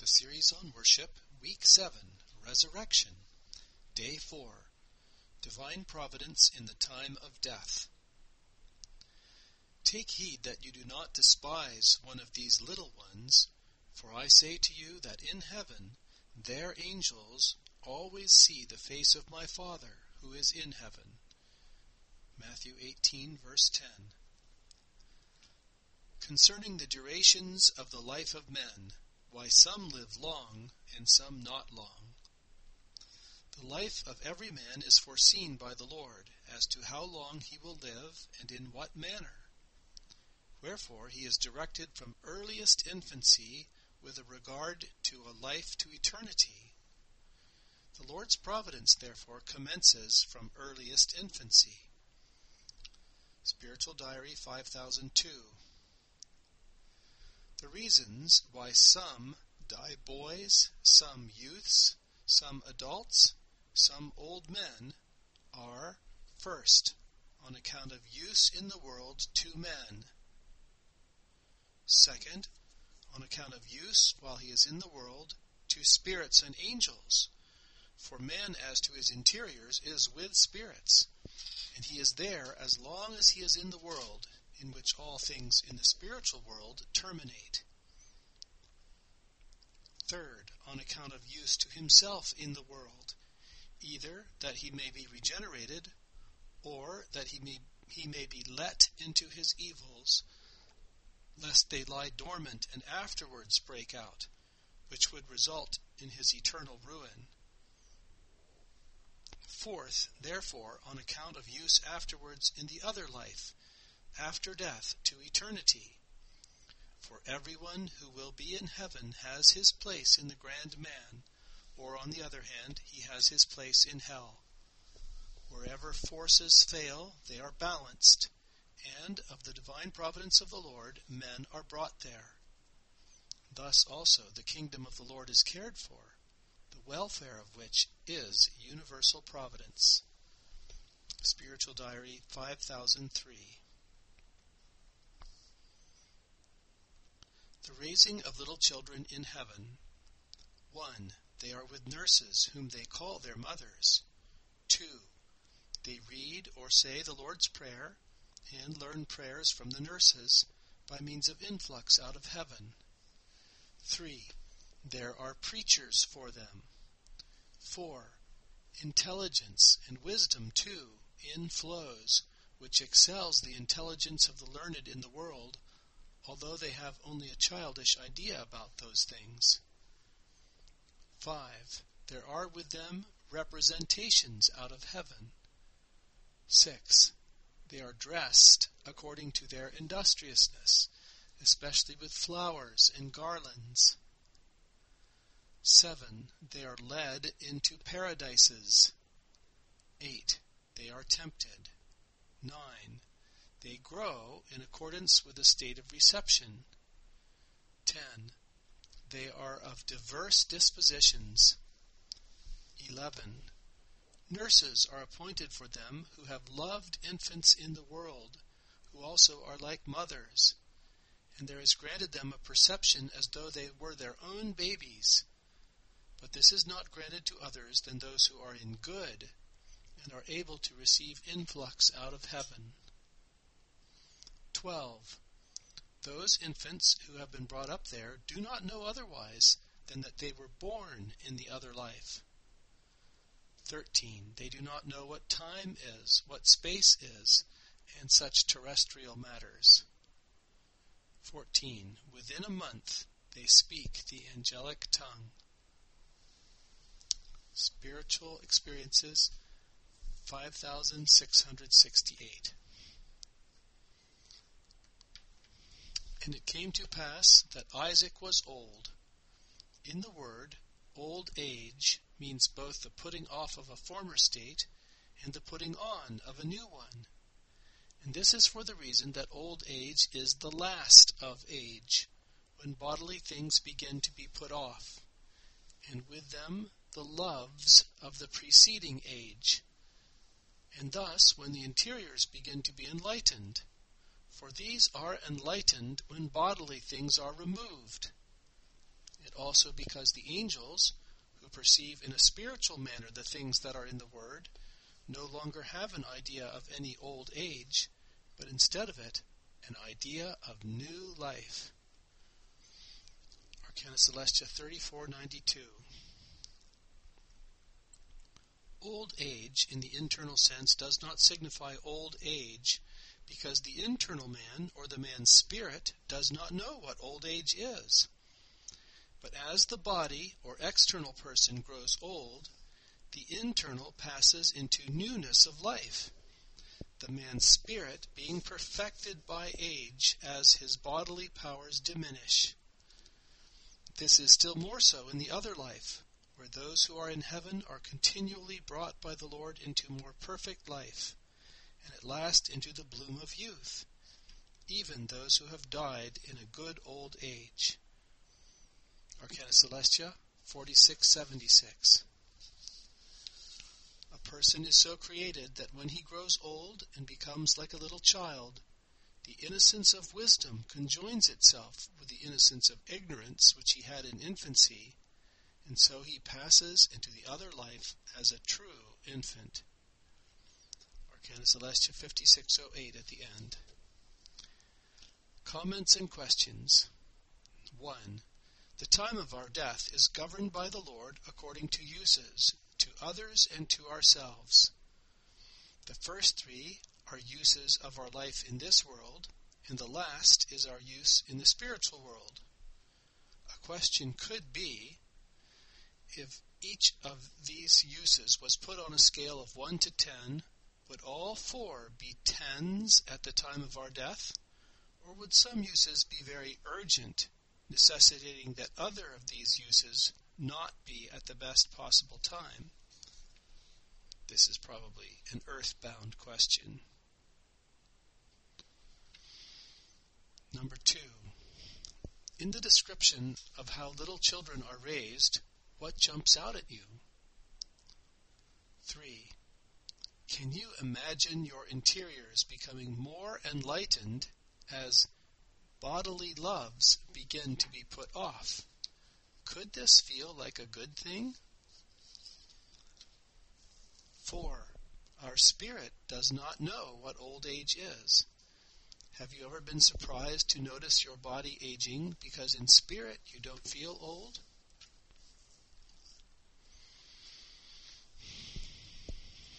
The series on worship, Week 7, Resurrection, Day 4, Divine Providence in the Time of Death. Take heed that you do not despise one of these little ones, for I say to you that in heaven their angels always see the face of my Father who is in heaven. Matthew 18, verse 10. Concerning the durations of the life of men, why some live long and some not long. The life of every man is foreseen by the Lord, as to how long he will live and in what manner. Wherefore he is directed from earliest infancy with a regard to a life to eternity. The Lord's providence, therefore, commences from earliest infancy. Spiritual Diary 5002. The reasons why some die boys, some youths, some adults, some old men are, first, on account of use in the world to men. Second, on account of use while he is in the world to spirits and angels. For man as to his interiors is with spirits, and he is there as long as he is in the world, in which all things in the spiritual world terminate. Third, on account of use to himself in the world, either that he may be regenerated, or that he may be let into his evils, lest they lie dormant and afterwards break out, which would result in his eternal ruin. Fourth, therefore, on account of use afterwards in the other life, after death to eternity. For everyone who will be in heaven has his place in the grand man, or on the other hand, he has his place in hell. Wherever forces fail, they are balanced, and of the divine providence of the Lord, men are brought there. Thus also the kingdom of the Lord is cared for, the welfare of which is universal providence. Spiritual Diary 5003. The raising of little children in heaven. 1. They are with nurses, whom they call their mothers. 2. They read or say the Lord's Prayer, and learn prayers from the nurses by means of influx out of heaven. 3. There are preachers for them. 4. Intelligence and wisdom, too, inflows, which excels the intelligence of the learned in the world, although they have only a childish idea about those things. 5. There are with them representations out of heaven. 6. They are dressed according to their industriousness, especially with flowers and garlands. 7. They are led into paradises. 8. They are tempted. 9. They grow in accordance with the state of reception. 10. They are of diverse dispositions. 11. Nurses are appointed for them who have loved infants in the world, who also are like mothers, and there is granted them a perception as though they were their own babies. But this is not granted to others than those who are in good, and are able to receive influx out of heaven. 12. Those infants who have been brought up there do not know otherwise than that they were born in the other life. 13. They do not know what time is, what space is, and such terrestrial matters. 14. Within a month they speak the angelic tongue. Spiritual Experiences 5668. And it came to pass that Isaac was old. In the word, old age means both the putting off of a former state and the putting on of a new one. And this is for the reason that old age is the last of age, when bodily things begin to be put off, and with them the loves of the preceding age, and thus when the interiors begin to be enlightened, for these are enlightened when bodily things are removed. It also also because the angels, who perceive in a spiritual manner the things that are in the Word, no longer have an idea of any old age, but instead of it, an idea of new life. Arcana Celestia 3492. Old age, in the internal sense, does not signify old age, because the internal man, or the man's spirit, does not know what old age is. But as the body, or external person, grows old, the internal passes into newness of life, the man's spirit being perfected by age as his bodily powers diminish. This is still more so in the other life, where those who are in heaven are continually brought by the Lord into more perfect life, and at last into the bloom of youth, even those who have died in a good old age. Arcana Celestia 4676. A person is so created that when he grows old and becomes like a little child, the innocence of wisdom conjoins itself with the innocence of ignorance which he had in infancy, and so he passes into the other life as a true infant. Arcana Celestia 5608 at the end. Comments and questions. 1. The time of our death is governed by the Lord according to uses, to others and to ourselves. The first three are uses of our life in this world, and the last is our use in the spiritual world. A question could be, if each of these uses was put on a scale of 1 to 10, would all four be 10s at the time of our death, or would some uses be very urgent, necessitating that other of these uses not be at the best possible time? This is probably an earthbound question. Number 2. In the description of how little children are raised, what jumps out at you? 3. Can you imagine your interiors becoming more enlightened as bodily loves begin to be put off? Could this feel like a good thing? 4. Our spirit does not know what old age is. Have you ever been surprised to notice your body aging because in spirit you don't feel old?